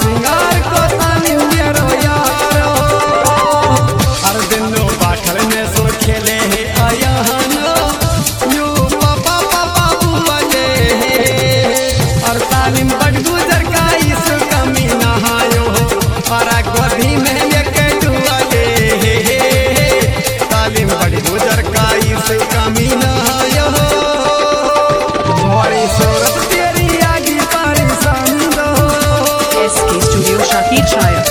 सिंगार को तानी मेरो यारो हर दिन नो बाखल में सो खेले है आया हनो यू पापा पापा बुआले और तालीम बड़ गुजर का इस कमी नहायो और गोदी में लेके दुआले तालीम बड़ गुजर का इस कमी नहायो बड़ी सूरत तेरी आगे परेशान दो SK Studio Shahid Shaya.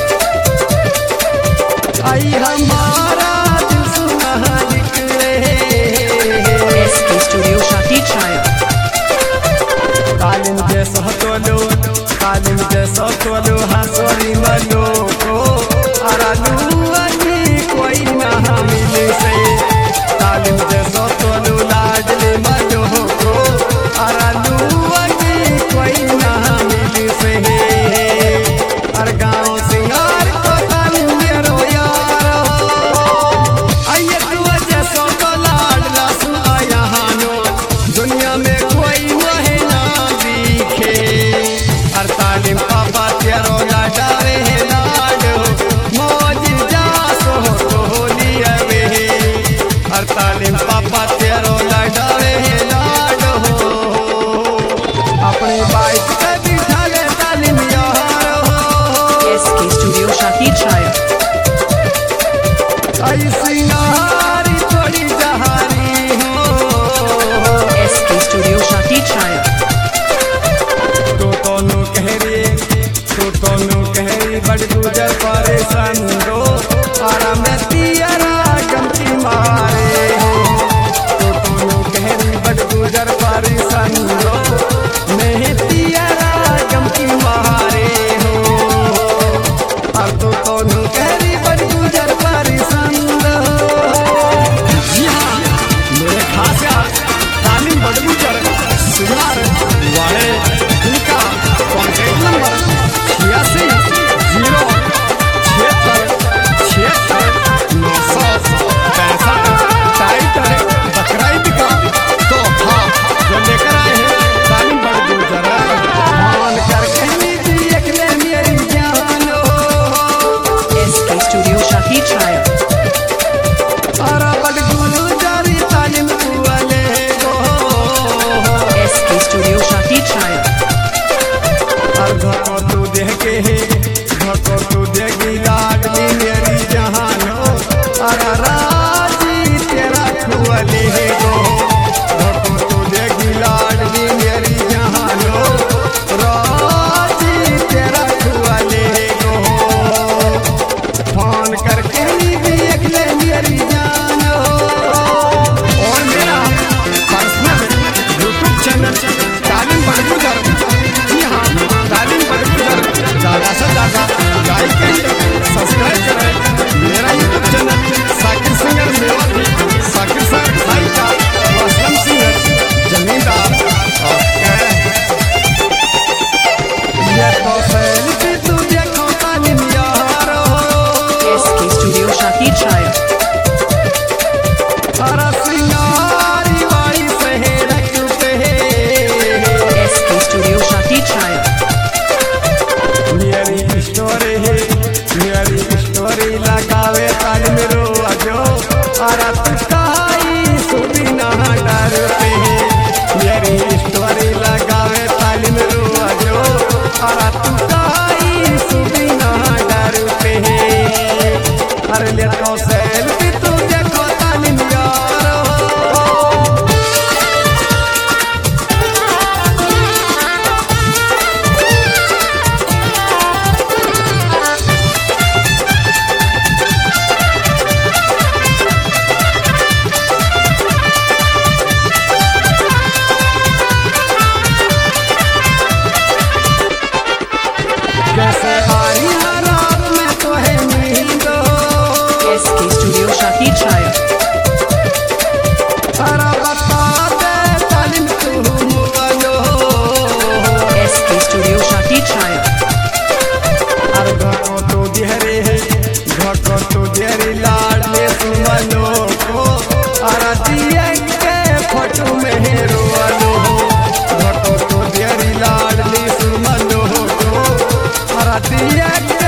आई हमारा दिल सुना निकले SK Studio Shahid Shaya. तालीम जैसा तोलो हंसोरी मलो को अरालू अनी कोई ना मिले से तालीम जैसा तोलो लाडले मलो को अरालू अनी कोई ना मिले से हर गाँव सिंगार को तालीम मेरो यारो आइए तू जैसा तो लाडला सुन आया हानो दुनिया में कोई महीना दिखे हर तालीम पापा तेरो लाडारे लाडो मौज जासो तो लिया वे हर तालीम पापा तेरो लाडारे लाडो अपने बाइक पे बिठा ले तालीम यारो SK Studio Shahid Shaya. आई सिंगारी थोड़ी जहारी हो SK Studio Shahid Shaya. तू तोनू कहरी बड़ गुजर परेशान दो आरा में तियरा गमती मारे तू तोनू कहरी बड़ गुजर परेशान दो नहीं तियरा गमती मारे हो और तू तोनू कहरी बड़ गुजर परेशान दो जी हाँ मेरे खास यार तालीम बड़ गुजर सिंगार वाले इनका कॉन्टैक्ट नंबर 86 टाइटल बकराइद का तोहफा जो लेकर आए हैं तालीम बड़ गुजर मान कर कहनी थी एक ले मेरी जानो SK Studio Shahid Shaya. और बड़ गुजर तालीम वाले को SK Studio Shahid Shaya. और धको तू देगी लाडली मेरी जहानो और राजी तेरा खुअली है गो धको तू देगी लाडली मेरी जहानो राजी तेरा खुअली है गो फोन करके भी एक ले मेरी जानो और मेरा पर्सनल यूट्यूब चैनल तालीम बड़ गुजर जी हाँ तालीम बड़ गुजर ज़्यादा से ज़्यादा लाइक करें सब्सक्राइब करें मेरा YouTube channel Sakir singer Mewati Sakir sir भाई का असलम सिंगर जमींदार ये तो सेल्फी तू देखो तालीम यारो SK Studio Shahid Shaya. हरा सिंगारी वाली शहर पे SK Studio Shahid Shaya. मेरी स्टोरी लगावे तालीम रो अजो और तू काई सुबी ना डर पे मेरी स्टोरी लगावे तालीम रो अजो और तू काई सुबी ना डर पे अरे ले तो सेल्फी तू देखो तालीम यारो कैसे आई रात में तो है नींद SK Studio Shahid Shaya. अरे बता दे तालीम तू मुगलो SK Studio Shahid Shaya. अरे घको तो गहरे है घको तो गहरी लाडले सुमनो को अरे दिए के फोटो में हेरो वालो घको तो गहरी लाडली सुमनो को अरे करिया